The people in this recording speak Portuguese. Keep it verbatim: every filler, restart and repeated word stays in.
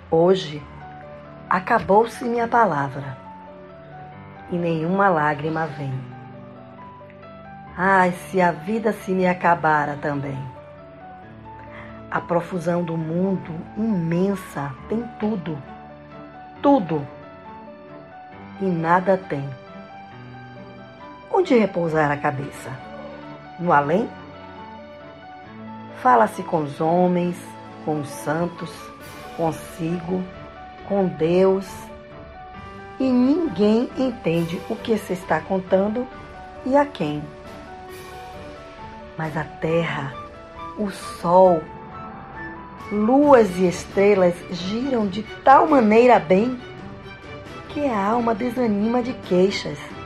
Hoje acabou-se minha palavra e nenhuma lágrima vem. Ai, se a vida se me acabara também. A profusão do mundo imensa tem tudo, tudo, e nada tem. Onde repousar a cabeça? No além? Fala-se com os homens, com os santos, consigo, com Deus, e ninguém entende o que se está contando e a quem. Mas a terra, o sol, luas e estrelas giram de tal maneira bem que a alma desanima de queixas.